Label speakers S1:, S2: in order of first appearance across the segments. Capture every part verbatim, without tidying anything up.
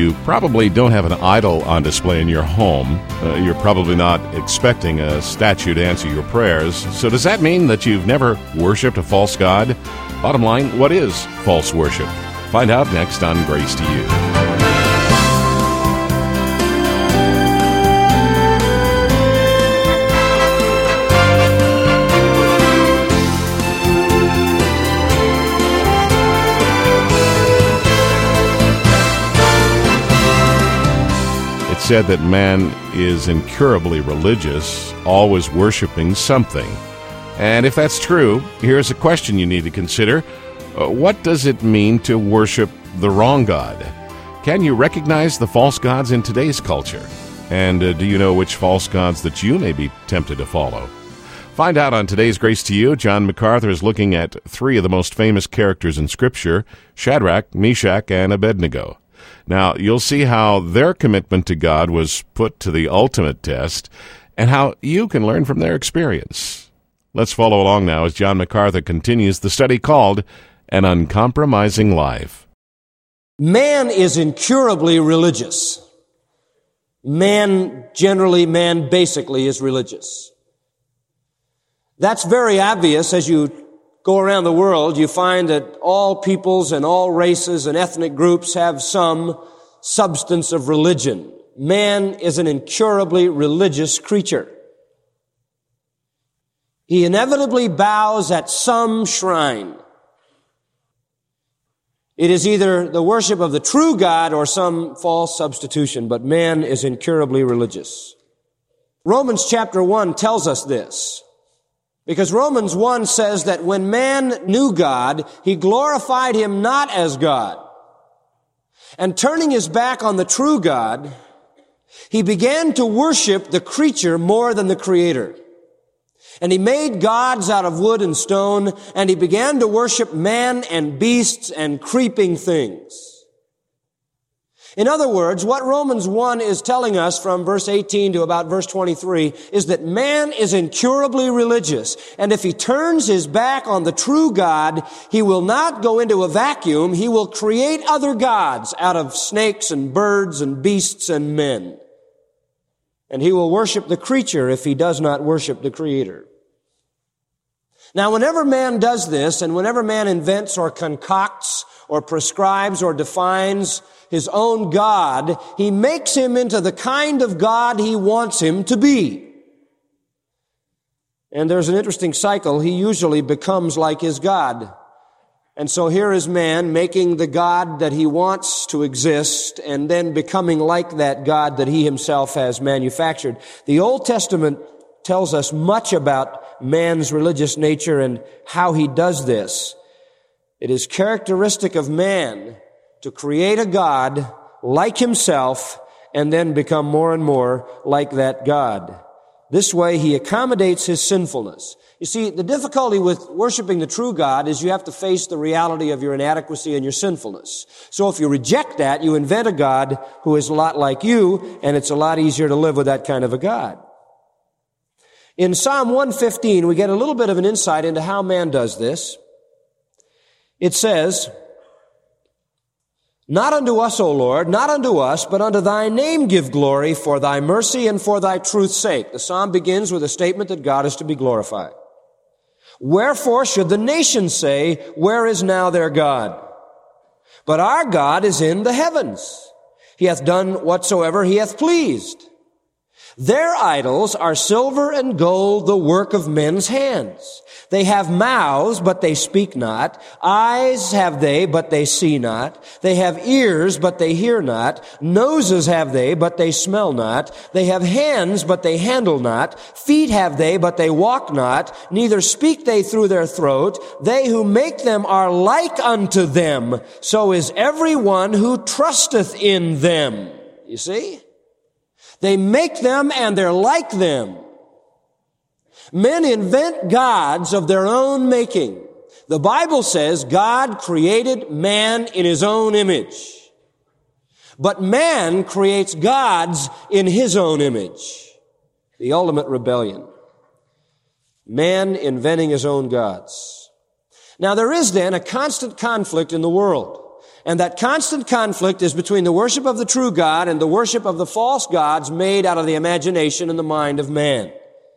S1: you probably don't have an idol on display in your home. Uh, you're probably not expecting a statue to answer your prayers. So does that mean that you've never worshipped a false god? Bottom line, what is false worship? Find out next on Grace to You. Said that man is incurably religious, always worshiping something. And if that's true, here's a question you need to consider. Uh, what does it mean to worship the wrong God? Can you recognize the false gods in today's culture? And uh, do you know which false gods that you may be tempted to follow? Find out on today's Grace to You. John MacArthur is looking at three of the most famous characters in Scripture, Shadrach, Meshach, and Abednego. Now, you'll see how their commitment to God was put to the ultimate test and how you can learn from their experience. Let's follow along now as John MacArthur continues the study called An Uncompromising Life.
S2: Man is incurably religious. Man, generally, man basically is religious. That's very obvious as you go around the world. You find that all peoples and all races and ethnic groups have some substance of religion. Man is an incurably religious creature. He inevitably bows at some shrine. It is either the worship of the true God or some false substitution, but man is incurably religious. Romans chapter one tells us this. Because Romans one says that when man knew God, he glorified him not as God. And turning his back on the true God, he began to worship the creature more than the Creator. And he made gods out of wood and stone, and he began to worship man and beasts and creeping things. In other words, what Romans one is telling us from verse eighteen to about verse twenty-three is that man is incurably religious, and if he turns his back on the true God, he will not go into a vacuum. He will create other gods out of snakes and birds and beasts and men. And he will worship the creature if he does not worship the Creator. Now, whenever man does this, and whenever man invents or concocts or prescribes or defines his own God, he makes him into the kind of God he wants him to be. And there's an interesting cycle. He usually becomes like his God. And so here is man making the God that he wants to exist and then becoming like that God that he himself has manufactured. The Old Testament tells us much about man's religious nature and how he does this. It is characteristic of man to create a God like himself and then become more and more like that God. This way he accommodates his sinfulness. You see, the difficulty with worshiping the true God is you have to face the reality of your inadequacy and your sinfulness. So if you reject that, you invent a God who is a lot like you, and it's a lot easier to live with that kind of a God. In Psalm one fifteen, we get a little bit of an insight into how man does this. It says, "Not unto us, O Lord, not unto us, but unto thy name give glory for thy mercy and for thy truth's sake." The psalm begins with a statement that God is to be glorified. "Wherefore should the nations say, where is now their God? But our God is in the heavens. He hath done whatsoever he hath pleased. Their idols are silver and gold, the work of men's hands. They have mouths, but they speak not. Eyes have they, but they see not. They have ears, but they hear not. Noses have they, but they smell not. They have hands, but they handle not. Feet have they, but they walk not. Neither speak they through their throat. They who make them are like unto them. So is every one who trusteth in them." You see? They make them and they're like them. Men invent gods of their own making. The Bible says God created man in his own image. But man creates gods in his own image. The ultimate rebellion. Man inventing his own gods. Now there is then a constant conflict in the world. And that constant conflict is between the worship of the true God and the worship of the false gods made out of the imagination and the mind of man.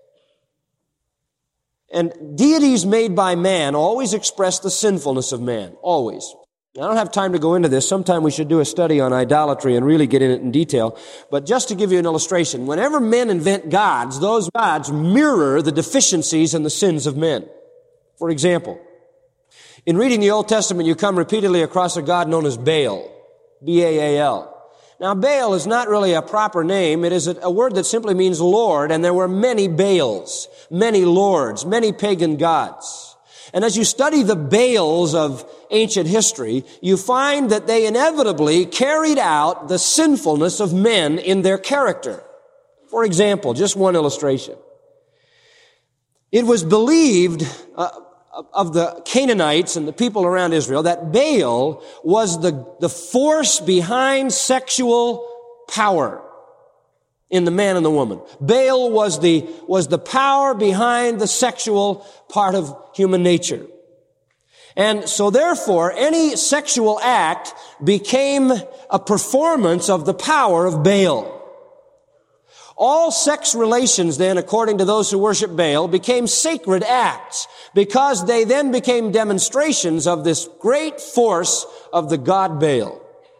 S2: And deities made by man always express the sinfulness of man. Always. I don't have time to go into this. Sometime we should do a study on idolatry and really get in it in detail. But just to give you an illustration, whenever men invent gods, those gods mirror the deficiencies and the sins of men. For example, in reading the Old Testament, you come repeatedly across a god known as Baal. B A A L. Now, Baal is not really a proper name. It is a, a word that simply means Lord, and there were many Baals, many lords, many pagan gods. And as you study the Baals of ancient history, you find that they inevitably carried out the sinfulness of men in their character. For example, just one illustration. It was believed uh, of the Canaanites and the people around Israel that Baal was the, the force behind sexual power in the man and the woman. Baal was the, was the power behind the sexual part of human nature. And so therefore, any sexual act became a performance of the power of Baal. All sex relations then, according to those who worship Baal, became sacred acts because they then became demonstrations of this great force of the god Baal.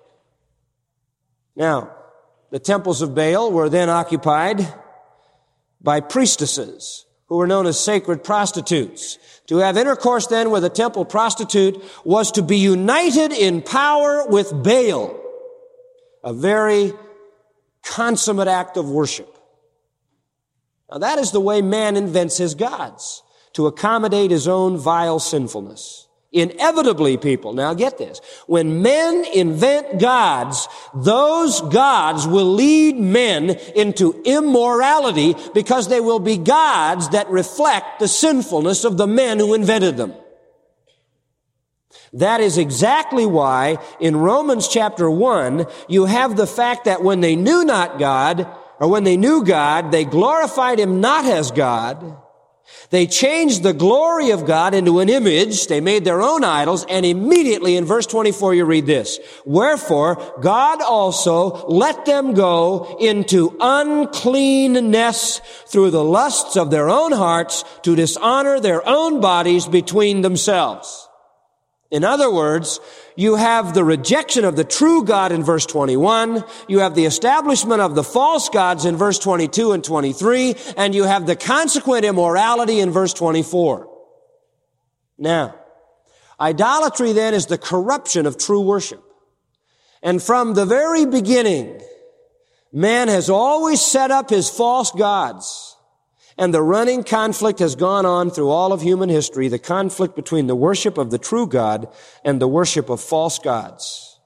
S2: Now, the temples of Baal were then occupied by priestesses who were known as sacred prostitutes. To have intercourse then with a temple prostitute was to be united in power with Baal, a very consummate act of worship. Now that is the way man invents his gods, to accommodate his own vile sinfulness. Inevitably, people, now get this, when men invent gods, those gods will lead men into immorality because they will be gods that reflect the sinfulness of the men who invented them. That is exactly why in Romans chapter one, you have the fact that when they knew not God, or when they knew God, they glorified Him not as God. They changed the glory of God into an image. They made their own idols. And immediately in verse twenty-four, you read this. Wherefore, God also let them go into uncleanness through the lusts of their own hearts to dishonor their own bodies between themselves. In other words, you have the rejection of the true God in verse twenty-one, you have the establishment of the false gods in verse twenty-two and twenty-three, and you have the consequent immorality in verse twenty-four. Now, idolatry then is the corruption of true worship. And from the very beginning, man has always set up his false gods. And the running conflict has gone on through all of human history, the conflict between the worship of the true God and the worship of false gods.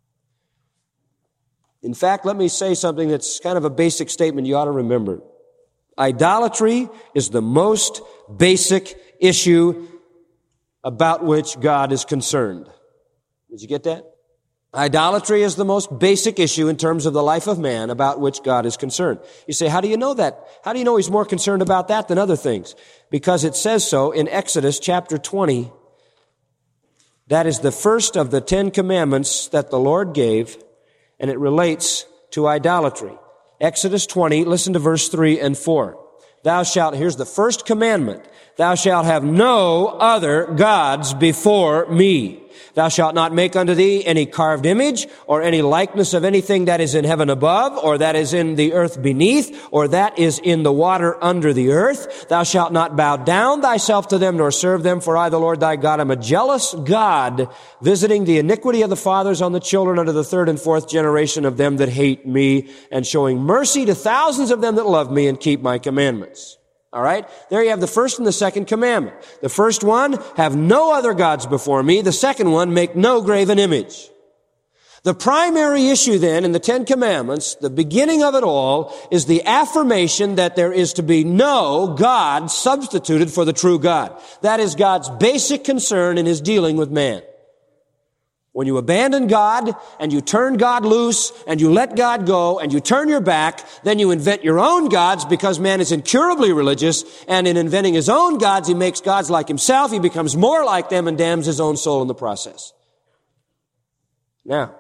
S2: In fact, let me say something that's kind of a basic statement you ought to remember. Idolatry is the most basic issue about which God is concerned. Did you get that? Idolatry is the most basic issue in terms of the life of man about which God is concerned. You say, how do you know that? How do you know He's more concerned about that than other things? Because it says so in Exodus chapter twenty. That is the first of the Ten Commandments that the Lord gave, and it relates to idolatry. Exodus twenty, listen to verse three and four. Thou shalt, here's the first commandment, thou shalt have no other gods before me. Thou shalt not make unto thee any carved image or any likeness of anything that is in heaven above or that is in the earth beneath or that is in the water under the earth. Thou shalt not bow down thyself to them nor serve them, for I, the Lord thy God, am a jealous God, visiting the iniquity of the fathers on the children unto the third and fourth generation of them that hate me, and showing mercy to thousands of them that love me and keep my commandments. All right? There you have the first and the second commandment. The first one, have no other gods before me. The second one, make no graven image. The primary issue then in the Ten Commandments, the beginning of it all, is the affirmation that there is to be no God substituted for the true God. That is God's basic concern in His dealing with man. When you abandon God and you turn God loose and you let God go and you turn your back, then you invent your own gods because man is incurably religious, and in inventing his own gods, he makes gods like himself. He becomes more like them and damns his own soul in the process. Now,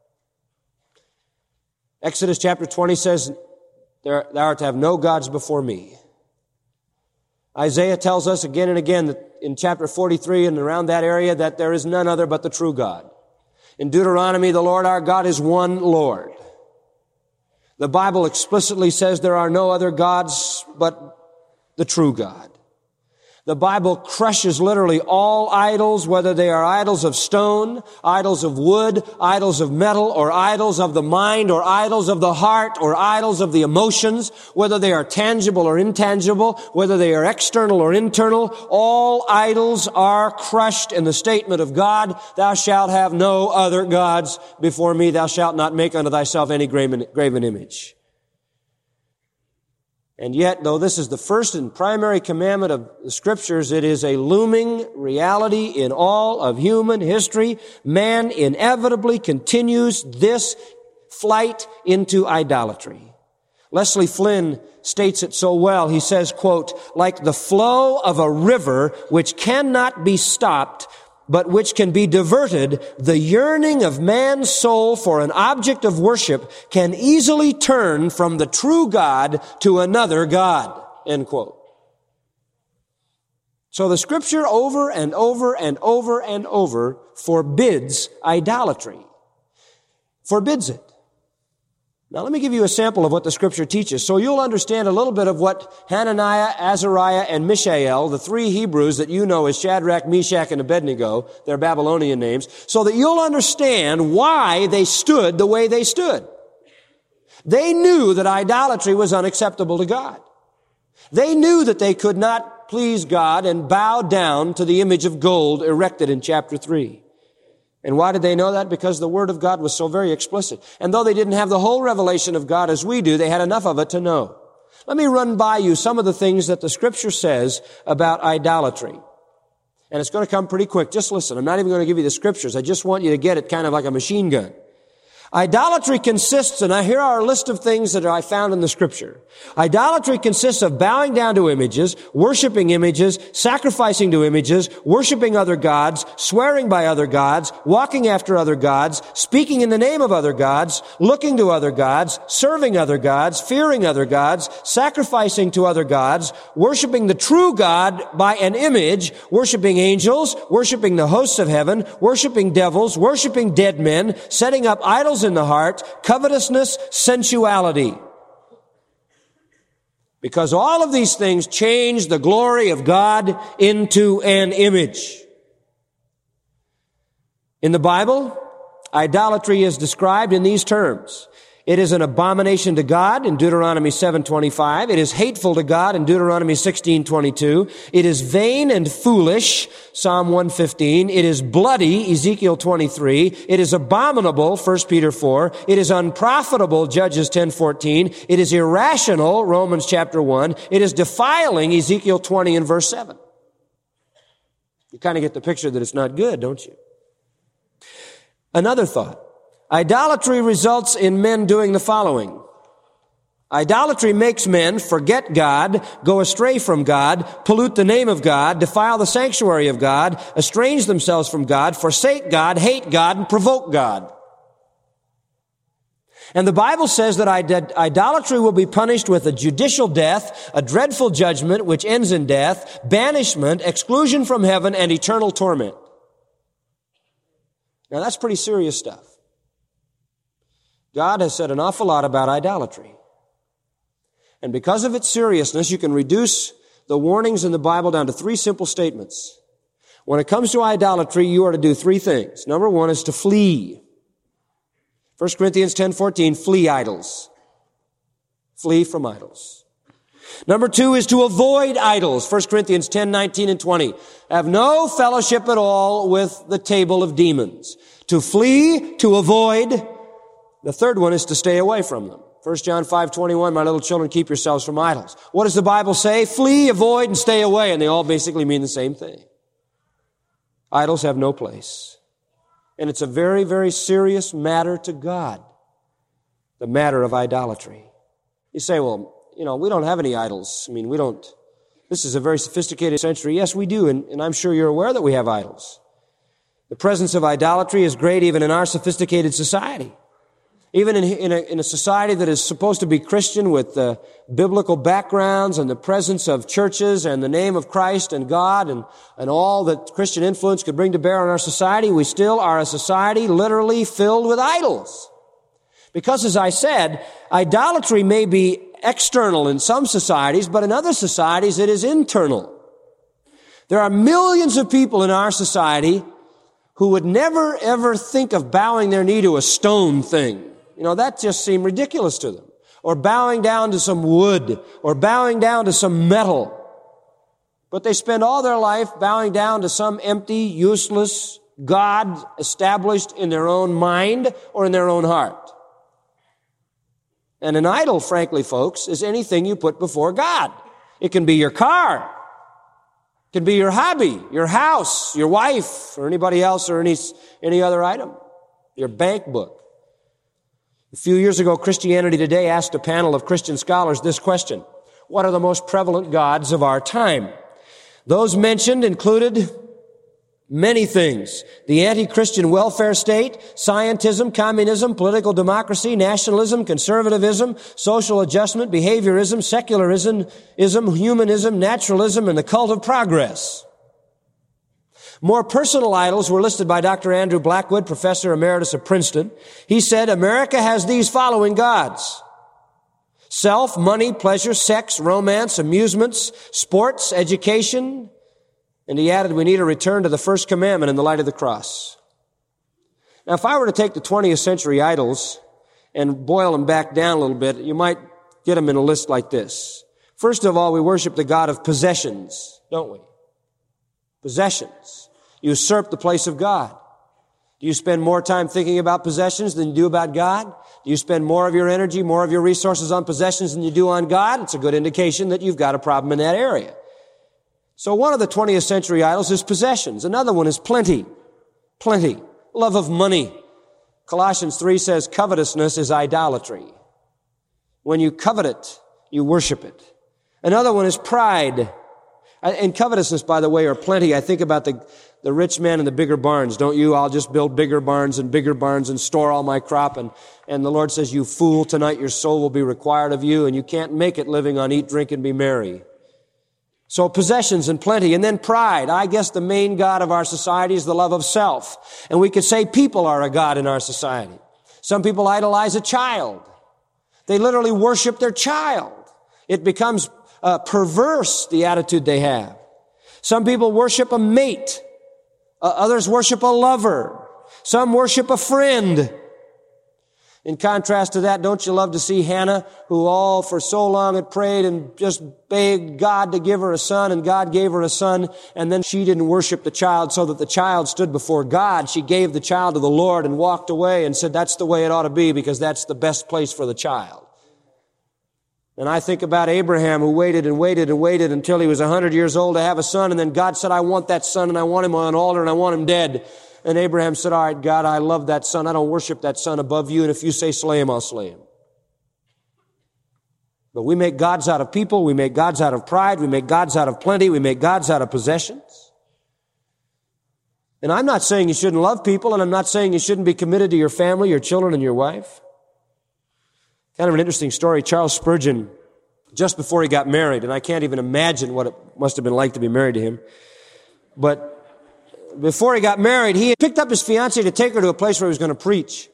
S2: Exodus chapter twenty says, Thou art to have no gods before me. Isaiah tells us again and again that in chapter forty-three and around that area that there is none other but the true God. In Deuteronomy, the Lord our God is one Lord. The Bible explicitly says there are no other gods but the true God. The Bible crushes literally all idols, whether they are idols of stone, idols of wood, idols of metal, or idols of the mind, or idols of the heart, or idols of the emotions, whether they are tangible or intangible, whether they are external or internal. All idols are crushed in the statement of God, Thou shalt have no other gods before me. Thou shalt not make unto thyself any graven, graven image. And yet, though this is the first and primary commandment of the Scriptures, it is a looming reality in all of human history. Man inevitably continues this flight into idolatry. Leslie Flynn states it so well. He says, quote, like the flow of a river which cannot be stopped, but which can be diverted, the yearning of man's soul for an object of worship can easily turn from the true God to another God, end quote. So the Scripture over and over and over and over forbids idolatry. Forbids it. Now let me give you a sample of what the Scripture teaches so you'll understand a little bit of what Hananiah, Azariah, and Mishael, the three Hebrews that you know as Shadrach, Meshach, and Abednego, their Babylonian names, so that you'll understand why they stood the way they stood. They knew that idolatry was unacceptable to God. They knew that they could not please God and bow down to the image of gold erected in chapter three. And why did they know that? Because the Word of God was so very explicit. And though they didn't have the whole revelation of God as we do, they had enough of it to know. Let me run by you some of the things that the Scripture says about idolatry. And it's going to come pretty quick. Just listen. I'm not even going to give you the Scriptures. I just want you to get it kind of like a machine gun. Idolatry consists, and here are a list of things that I found in the Scripture. Idolatry consists of bowing down to images, worshiping images, sacrificing to images, worshiping other gods, swearing by other gods, walking after other gods, speaking in the name of other gods, looking to other gods, serving other gods, fearing other gods, sacrificing to other gods, worshiping the true God by an image, worshiping angels, worshiping the hosts of heaven, worshiping devils, worshiping dead men, setting up idols in the heart, covetousness, sensuality. Because all of these things change the glory of God into an image. In the Bible, idolatry is described in these terms. It is an abomination to God in Deuteronomy seven twenty-five. It is hateful to God in Deuteronomy sixteen twenty-two. It is vain and foolish, Psalm one fifteen. It is bloody, Ezekiel twenty-three. It is abominable, First Peter four. It is unprofitable, Judges ten fourteen. It is irrational, Romans chapter one. It is defiling, Ezekiel twenty and verse seven. You kind of get the picture that it's not good, don't you? Another thought. Idolatry results in men doing the following. Idolatry makes men forget God, go astray from God, pollute the name of God, defile the sanctuary of God, estrange themselves from God, forsake God, hate God, and provoke God. And the Bible says that idolatry will be punished with a judicial death, a dreadful judgment which ends in death, banishment, exclusion from heaven, and eternal torment. Now that's pretty serious stuff. God has said an awful lot about idolatry. And because of its seriousness, you can reduce the warnings in the Bible down to three simple statements. When it comes to idolatry, you are to do three things. Number one is to flee. First Corinthians ten fourteen, flee idols. Flee from idols. Number two is to avoid idols. First Corinthians ten nineteen and twenty. Have no fellowship at all with the table of demons. To flee, to avoid. The third one is to stay away from them. First John five twenty-one, my little children, keep yourselves from idols. What does the Bible say? Flee, avoid, and stay away. And they all basically mean the same thing. Idols have no place. And it's a very, very serious matter to God. The matter of idolatry. You say, well, you know, we don't have any idols. I mean, we don't. This is a very sophisticated century. Yes, we do. And, and I'm sure you're aware that we have idols. The presence of idolatry is great even in our sophisticated society. Even in, in, a, in a society that is supposed to be Christian with uh, biblical backgrounds and the presence of churches and the name of Christ and God and, and all that Christian influence could bring to bear on our society, we still are a society literally filled with idols. Because, as I said, idolatry may be external in some societies, but in other societies it is internal. There are millions of people in our society who would never, ever think of bowing their knee to a stone thing. You know, that just seemed ridiculous to them. Or bowing down to some wood, or bowing down to some metal. But they spend all their life bowing down to some empty, useless God established in their own mind or in their own heart. And an idol, frankly, folks, is anything you put before God. It can be your car. It can be your hobby, your house, your wife, or anybody else, or any, any other item. Your bank book. A few years ago, Christianity Today asked a panel of Christian scholars this question: what are the most prevalent gods of our time? Those mentioned included many things: the anti-Christian welfare state, scientism, communism, political democracy, nationalism, conservatism, social adjustment, behaviorism, secularism, humanism, naturalism, and the cult of progress. More personal idols were listed by Doctor Andrew Blackwood, professor emeritus of Princeton. He said, America has these following gods: self, money, pleasure, sex, romance, amusements, sports, education. And he added, we need a return to the first commandment in the light of the cross. Now, if I were to take the twentieth century idols and boil them back down a little bit, you might get them in a list like this. First of all, we worship the God of possessions, don't we? Possessions. Usurp the place of God. Do you spend more time thinking about possessions than you do about God? Do you spend more of your energy, more of your resources on possessions than you do on God? It's a good indication that you've got a problem in that area. So one of the twentieth century idols is possessions. Another one is plenty. Plenty. Love of money. Colossians three says covetousness is idolatry. When you covet it, you worship it. Another one is pride. And covetousness, by the way, or plenty. I think about the, the rich man in the bigger barns, don't you? I'll just build bigger barns and bigger barns and store all my crop. And, and the Lord says, you fool, tonight your soul will be required of you, and you can't make it living on eat, drink, and be merry. So possessions and plenty, and then pride. I guess the main god of our society is the love of self. And we could say people are a god in our society. Some people idolize a child. They literally worship their child. It becomes uh, perverse, the attitude they have. Some people worship a mate. Uh, others worship a lover. Some worship a friend. In contrast to that, don't you love to see Hannah, who all for so long had prayed and just begged God to give her a son, and God gave her a son, and then she didn't worship the child so that the child stood before God. She gave the child to the Lord and walked away and said that's the way it ought to be because that's the best place for the child. And I think about Abraham, who waited and waited and waited until he was one hundred years old to have a son, and then God said, I want that son, and I want him on an altar, and I want him dead. And Abraham said, all right, God, I love that son. I don't worship that son above you. And if you say slay him, I'll slay him. But we make gods out of people. We make gods out of pride. We make gods out of plenty. We make gods out of possessions. And I'm not saying you shouldn't love people, and I'm not saying you shouldn't be committed to your family, your children, and your wife. Kind of an interesting story. Charles Spurgeon, just before he got married, and I can't even imagine what it must have been like to be married to him, but before he got married, he picked up his fiancée to take her to a place where he was going to preach.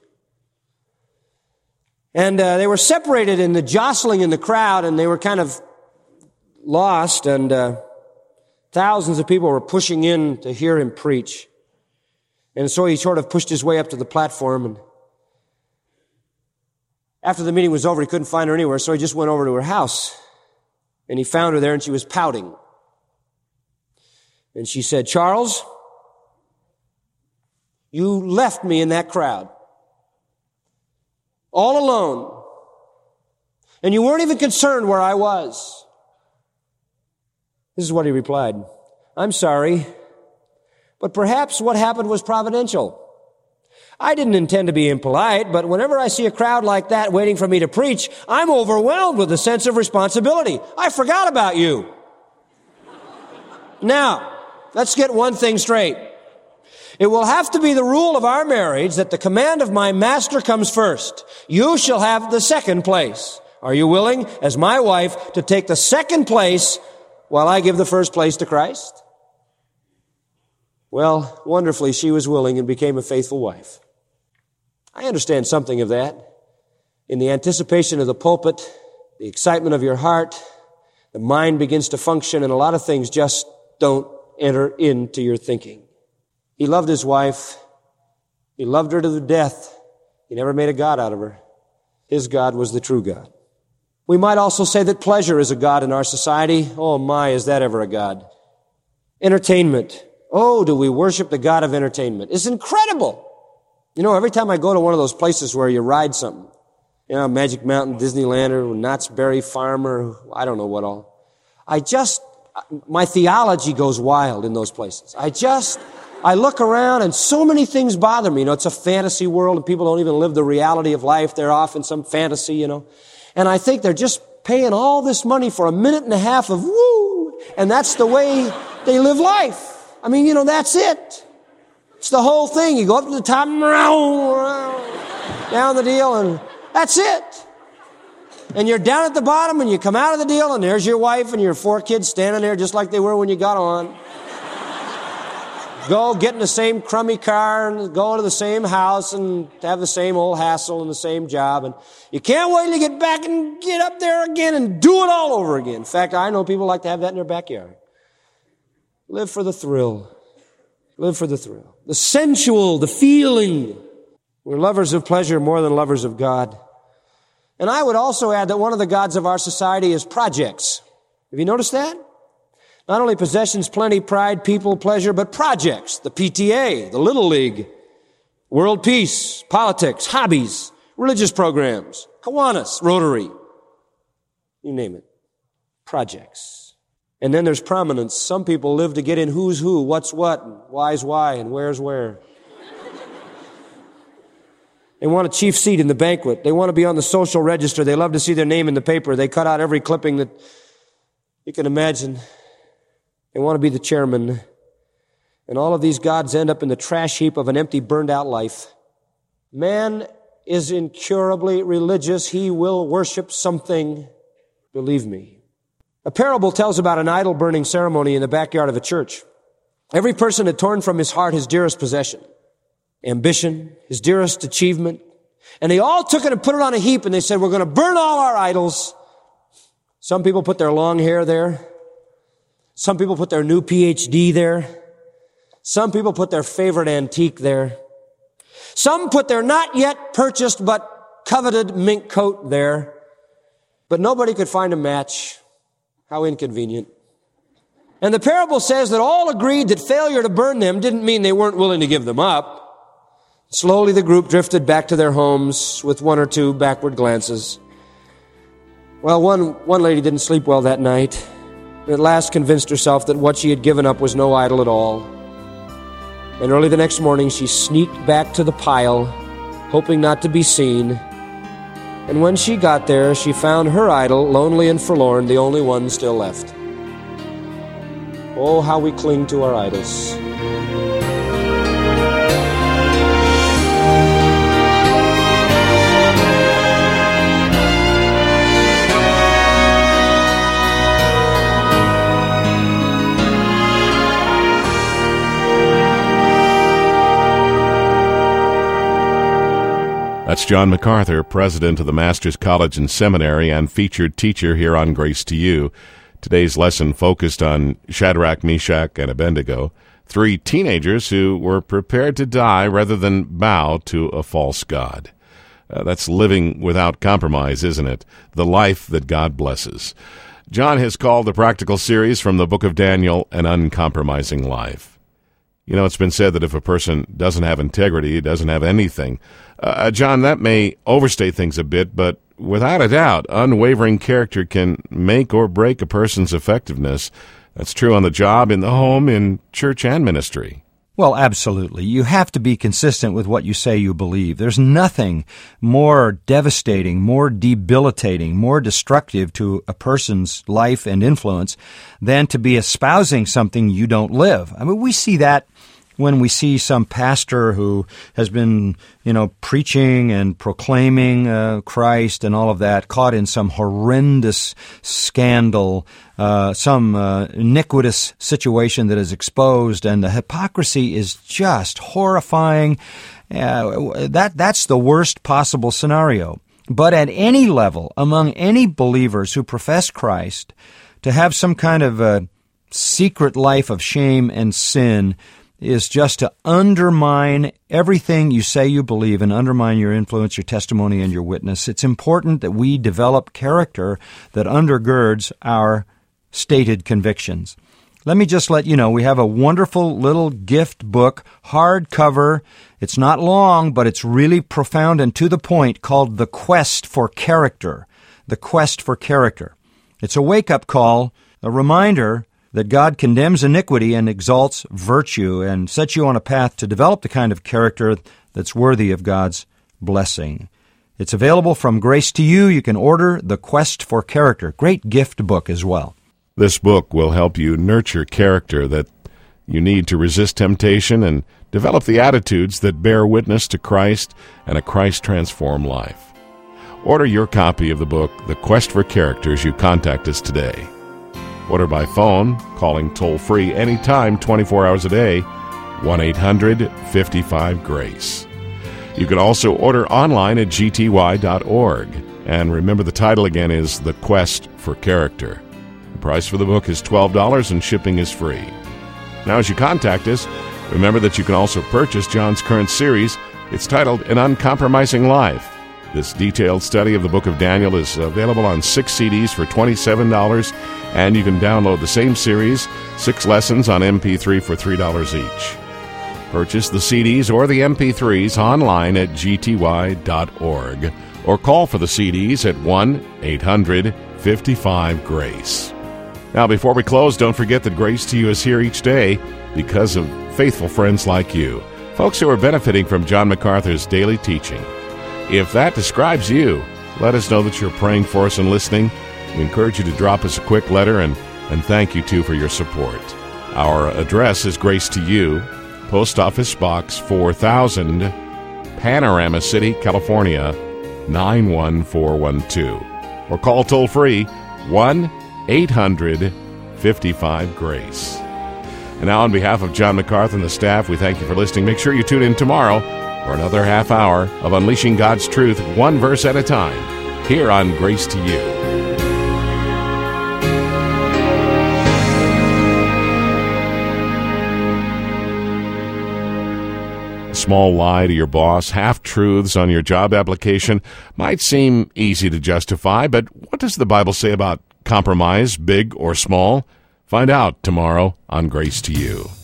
S2: And uh, they were separated in the jostling in the crowd, and they were kind of lost, and uh, thousands of people were pushing in to hear him preach. And so he sort of pushed his way up to the platform, and after the meeting was over, he couldn't find her anywhere, so he just went over to her house. And he found her there, and she was pouting. And she said, Charles, you left me in that crowd, all alone, and you weren't even concerned where I was. This is what he replied. I'm sorry, but perhaps what happened was providential. I didn't intend to be impolite, but whenever I see a crowd like that waiting for me to preach, I'm overwhelmed with a sense of responsibility. I forgot about you. Now, let's get one thing straight. It will have to be the rule of our marriage that the command of my master comes first. You shall have the second place. Are you willing, as my wife, to take the second place while I give the first place to Christ? Well, wonderfully, she was willing and became a faithful wife. I understand something of that. In the anticipation of the pulpit, the excitement of your heart, the mind begins to function, and a lot of things just don't enter into your thinking. He loved his wife. He loved her to the death. He never made a god out of her. His God was the true God. We might also say that pleasure is a god in our society. Oh my, is that ever a god? Entertainment. Oh, do we worship the God of entertainment? It's incredible. You know, every time I go to one of those places where you ride something, you know, Magic Mountain, Disneyland, or Knott's Berry Farm, or I don't know what all, I just, my theology goes wild in those places. I just, I look around and so many things bother me. You know, it's a fantasy world and people don't even live the reality of life. They're off in some fantasy, you know. And I think they're just paying all this money for a minute and a half of woo, and that's the way they live life. I mean, you know, that's it. It's the whole thing. You go up to the top, down the deal, and that's it. And you're down at the bottom, and you come out of the deal, and there's your wife and your four kids standing there just like they were when you got on. Go get in the same crummy car and go to the same house and have the same old hassle and the same job. And you can't wait to get back and get up there again and do it all over again. In fact, I know people like to have that in their backyard. Live for the thrill. Live for the thrill. The sensual, the feeling. We're lovers of pleasure more than lovers of God. And I would also add that one of the gods of our society is projects. Have you noticed that? Not only possessions, plenty, pride, people, pleasure, but projects. The P T A, the Little League, world peace, politics, hobbies, religious programs, Kiwanis, Rotary. You name it. Projects. And then there's prominence. Some people live to get in who's who, what's what, and why's why, and where's where. They want a chief seat in the banquet. They want to be on the social register. They love to see their name in the paper. They cut out every clipping that you can imagine. They want to be the chairman. And all of these gods end up in the trash heap of an empty, burned-out life. Man is incurably religious. He will worship something. Believe me. A parable tells about an idol burning ceremony in the backyard of a church. Every person had torn from his heart his dearest possession, ambition, his dearest achievement, and they all took it and put it on a heap, and they said, we're going to burn all our idols. Some people put their long hair there. Some people put their new P H D there. Some people put their favorite antique there. Some put their not yet purchased but coveted mink coat there. But nobody could find a match. How inconvenient. And the parable says that all agreed that failure to burn them didn't mean they weren't willing to give them up. Slowly the group drifted back to their homes with one or two backward glances. Well, one, one lady didn't sleep well that night. At last convinced herself that what she had given up was no idol at all. And early the next morning she sneaked back to the pile, hoping not to be seen. And when she got there, she found her idol, lonely and forlorn, the only one still left. Oh, how we cling to our idols.
S1: That's John MacArthur, president of the Masters College and Seminary and featured teacher here on Grace to You. Today's lesson focused on Shadrach, Meshach, and Abednego, three teenagers who were prepared to die rather than bow to a false god. Uh, that's living without compromise, isn't it? The life that God blesses. John has called the practical series from the book of Daniel an uncompromising life. You know, it's been said that if a person doesn't have integrity, he doesn't have anything. Uh, John, that may overstate things a bit, but without a doubt, unwavering character can make or break a person's effectiveness. That's true on the job, in the home, in church and ministry.
S3: Well, absolutely. You have to be consistent with what you say you believe. There's nothing more devastating, more debilitating, more destructive to a person's life and influence than to be espousing something you don't live. I mean, we see that when we see some pastor who has been, you know, preaching and proclaiming uh, Christ and all of that, caught in some horrendous scandal, uh, some uh, iniquitous situation that is exposed, and the hypocrisy is just horrifying. Uh, that that's the worst possible scenario. But at any level, among any believers who profess Christ, to have some kind of a secret life of shame and sin is just to undermine everything you say you believe and undermine your influence, your testimony, and your witness. It's important that we develop character that undergirds our stated convictions. Let me just let you know, we have a wonderful little gift book, hardcover. It's not long, but it's really profound and to the point, called The Quest for Character. The Quest for Character. It's a wake-up call, a reminder that God condemns iniquity and exalts virtue and sets you on a path to develop the kind of character that's worthy of God's blessing. It's available from Grace to You. You can order The Quest for Character. Great gift book as well.
S1: This book will help you nurture character that you need to resist temptation and develop the attitudes that bear witness to Christ and a Christ-transformed life. Order your copy of the book, The Quest for Character, as you contact us today. Order by phone, calling toll-free anytime, twenty-four hours a day, one eight hundred fifty-five GRACE. You can also order online at g t y dot org. And remember, the title again is The Quest for Character. The price for the book is twelve dollars and shipping is free. Now, as you contact us, remember that you can also purchase John's current series. It's titled An Uncompromising Life. This detailed study of the book of Daniel is available on six C Ds for twenty-seven dollars, and you can download the same series, six lessons on M P three for three dollars each. Purchase the C Ds or the M P threes online at g t y dot org or call for the C Ds at one eight hundred fifty-five GRACE. Now, before we close, don't forget that Grace to You is here each day because of faithful friends like you, folks who are benefiting from John MacArthur's daily teaching. If that describes you, let us know that you're praying for us and listening. We encourage you to drop us a quick letter, and, and thank you, too, for your support. Our address is Grace to You, Post Office Box four thousand, Panorama City, California, nine one four one two. Or call toll-free one eight hundred fifty-five GRACE. And now, on behalf of John MacArthur and the staff, we thank you for listening. Make sure you tune in tomorrow for another half hour of unleashing God's truth, one verse at a time, here on Grace to You. A small lie to your boss, half-truths on your job application might seem easy to justify, but what does the Bible say about compromise, big or small? Find out tomorrow on Grace to You.